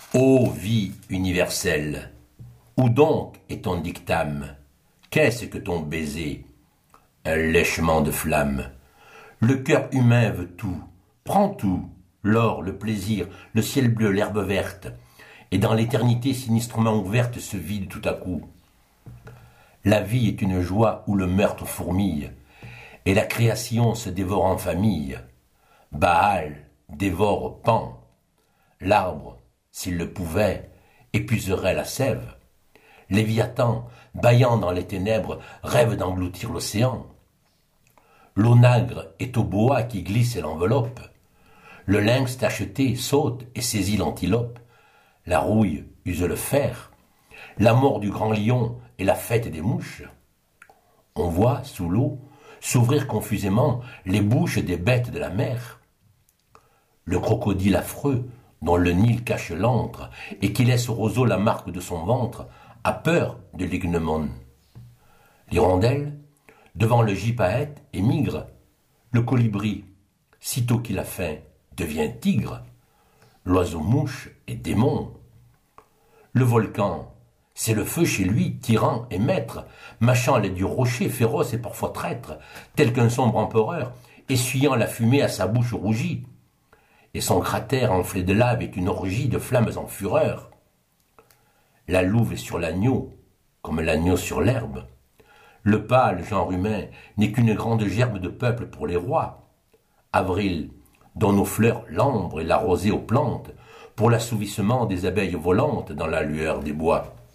Ô vie universelle, où donc est ton dictame? Qu'est-ce que ton baiser? Un lèchement de flamme. Le cœur humain veut tout, prend tout, l'or, le plaisir, le ciel bleu, l'herbe verte, et dans l'éternité sinistrement ouverte se vide tout à coup. La vie est une joie où le meurtre fourmille, et la création se dévore en famille. Baal dévore Pan. L'arbre, s'il le pouvait, épuiserait la sève. Léviathan, bâillant dans les ténèbres, rêve d'engloutir l'océan. L'onagre est au boa qui glisse et l'enveloppe. Le lynx tacheté saute et saisit l'antilope. La rouille use le fer. La mort du grand lion est la fête des mouches. On voit, sous l'eau, s'ouvrir confusément les bouches des bêtes de la mer. Le crocodile affreux, dont le Nil cache l'antre, et qui laisse au roseau la marque de son ventre, a peur de l'ignomone. L'hirondelle, devant le gypaète, émigre. Le colibri, sitôt qu'il a faim, devient tigre. L'oiseau-mouche est démon. Le volcan, c'est le feu chez lui, tyran et maître, mâchant les durs rochers, féroce et parfois traître, tel qu'un sombre empereur, essuyant la fumée à sa bouche rougie. Et son cratère enflé de lave est une orgie de flammes en fureur. La louve est sur l'agneau, comme l'agneau sur l'herbe. Le pâle genre humain n'est qu'une grande gerbe de peuple pour les rois. Avril donne aux fleurs l'ambre et la rosée aux plantes, pour l'assouvissement des abeilles volantes dans la lueur des bois.